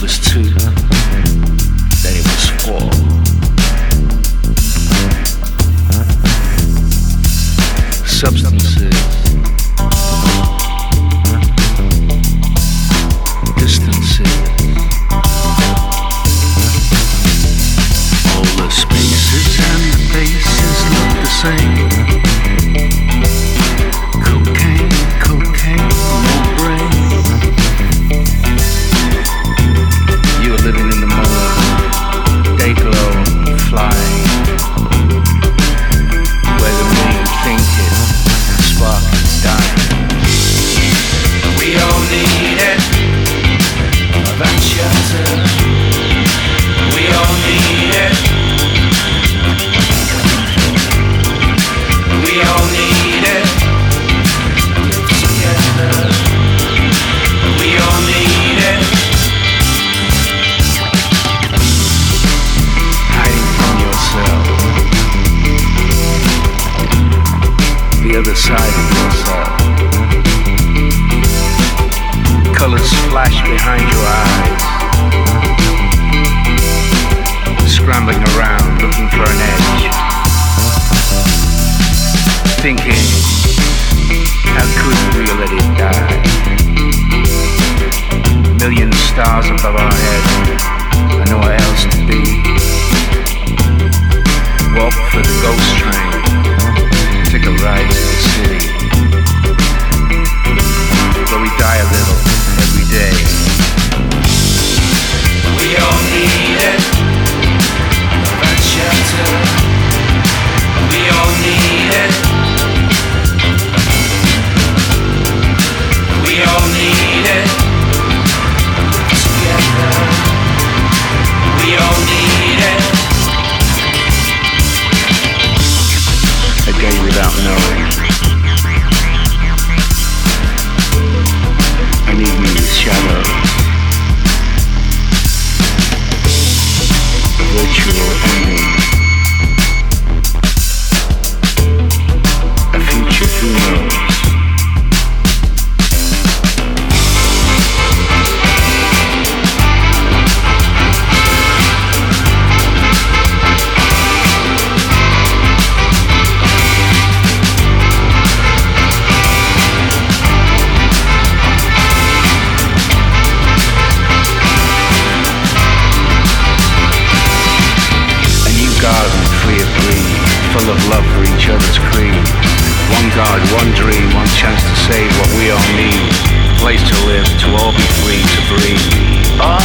was 2, then it was 4. Substances, distances, all the spaces and the faces look the same. Cocaine, cocaine, no brain. You are living in the moment, day glow, flying. Whether we think it, spark is dying. We all need it, that shelter. We all need it. We all need it. Together. We all need it. Hiding from yourself. The other side of yourself. Colors flash behind your eyes. Scrambling around, looking for an edge. Thinking, how could we let it die? Million stars above our heads, and nowhere else to be. Walk for the ghost train, take a ride to the city, where we die a little every day. We all need it, that shelter. We all need it. We all need it. Together. We all need it. A day without knowing. I need me with shadows. Virtual ending. A future who knows. Full of love for each other's creed. One God, one dream, one chance to save what we all need. Place to live, to all be free to breathe.